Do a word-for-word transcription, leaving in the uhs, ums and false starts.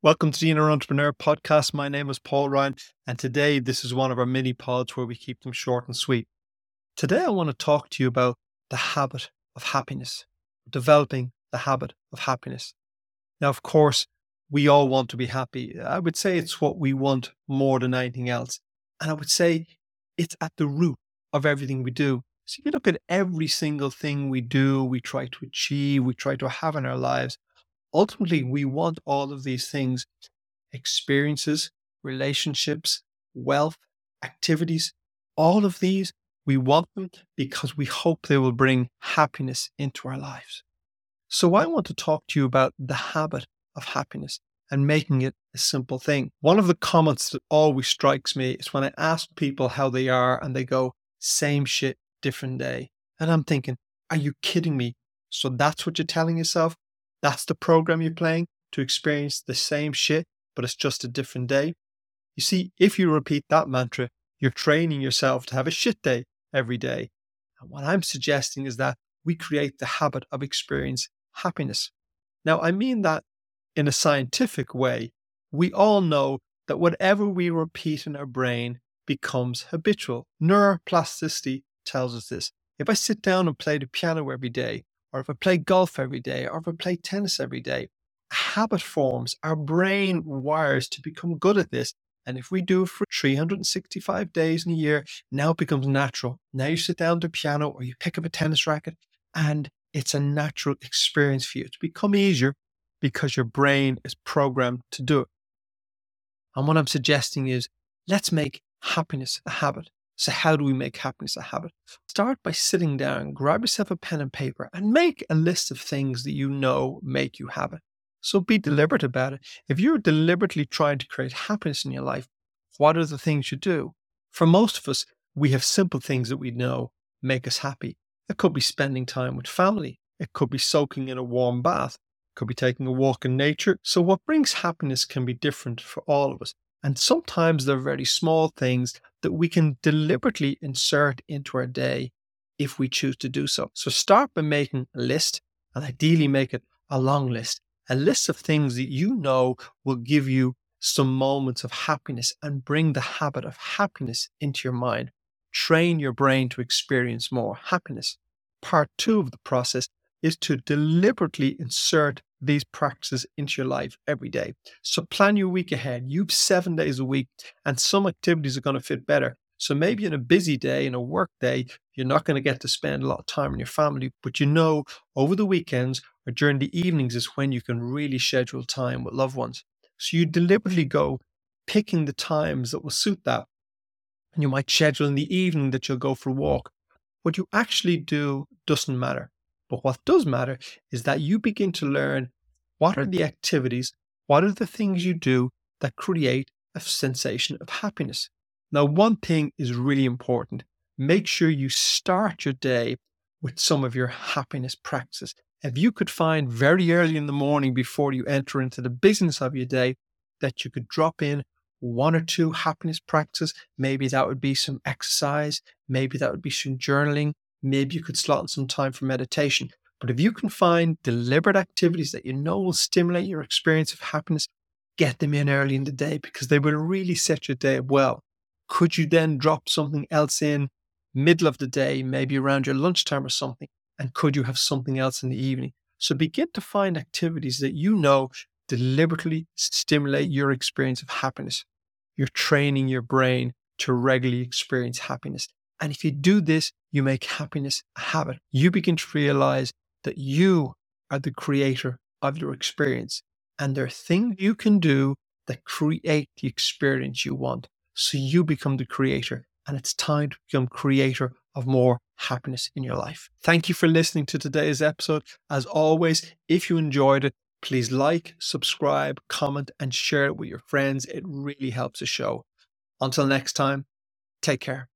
Welcome to the Inner Entrepreneur Podcast. My name is Paul Ryan, and today this is one of our mini pods where we keep them short and sweet. Today I want to talk to you about the habit of happiness, developing the habit of happiness. Now, of course, we all want to be happy. I would say it's what we want more than anything else. And I would say it's at the root of everything we do. So if you look at every single thing we do, we try to achieve, we try to have in our lives, ultimately, we want all of these things, experiences, relationships, wealth, activities, all of these, we want them because we hope they will bring happiness into our lives. So I want to talk to you about the habit of happiness and making it a simple thing. One of the comments that always strikes me is when I ask people how they are and they go, same shit, different day. And I'm thinking, are you kidding me? So that's what you're telling yourself? That's the program you're playing to experience the same shit, but it's just a different day. You see, if you repeat that mantra, you're training yourself to have a shit day every day. And what I'm suggesting is that we create the habit of experiencing happiness. Now, I mean that in a scientific way. We all know that whatever we repeat in our brain becomes habitual. Neuroplasticity tells us this. If I sit down and play the piano every day, or if I play golf every day, or if I play tennis every day, a habit forms. Our brain wires to become good at this. And if we do it for three hundred sixty-five days in a year, now it becomes natural. Now you sit down to the piano or you pick up a tennis racket and it's a natural experience for you. It's become easier because your brain is programmed to do it. And what I'm suggesting is let's make happiness a habit. So how do we make happiness a habit? Start by sitting down, grab yourself a pen and paper and make a list of things that you know make you happy. So be deliberate about it. If you're deliberately trying to create happiness in your life, what are the things you do? For most of us, we have simple things that we know make us happy. It could be spending time with family. It could be soaking in a warm bath. It could be taking a walk in nature. So what brings happiness can be different for all of us. And sometimes they're very small things that we can deliberately insert into our day if we choose to do so. So start by making a list, and ideally make it a long list, a list of things that you know will give you some moments of happiness and bring the habit of happiness into your mind. Train your brain to experience more happiness. Part two of the process is to deliberately insert these practices into your life every day. So plan your week ahead. You've seven days a week and some activities are going to fit better. So maybe in a busy day, in a work day, you're not going to get to spend a lot of time with your family, but you know over the weekends or during the evenings is when you can really schedule time with loved ones. So you deliberately go picking the times that will suit that. And you might schedule in the evening that you'll go for a walk. What you actually do doesn't matter. But what does matter is that you begin to learn what are the activities, what are the things you do that create a sensation of happiness. Now, one thing is really important. Make sure you start your day with some of your happiness practices. If you could find very early in the morning before you enter into the business of your day that you could drop in one or two happiness practices, maybe that would be some exercise, maybe that would be some journaling, maybe you could slot in some time for meditation. But if you can find deliberate activities that you know will stimulate your experience of happiness, get them in early in the day because they will really set your day up well. Could you then drop something else in middle of the day, maybe around your lunchtime or something? And could you have something else in the evening? So begin to find activities that you know deliberately stimulate your experience of happiness. You're training your brain to regularly experience happiness. And if you do this, you make happiness a habit. You begin to realize that you are the creator of your experience. And there are things you can do that create the experience you want. So you become the creator. And it's time to become creator of more happiness in your life. Thank you for listening to today's episode. As always, if you enjoyed it, please like, subscribe, comment, and share it with your friends. It really helps the show. Until next time, take care.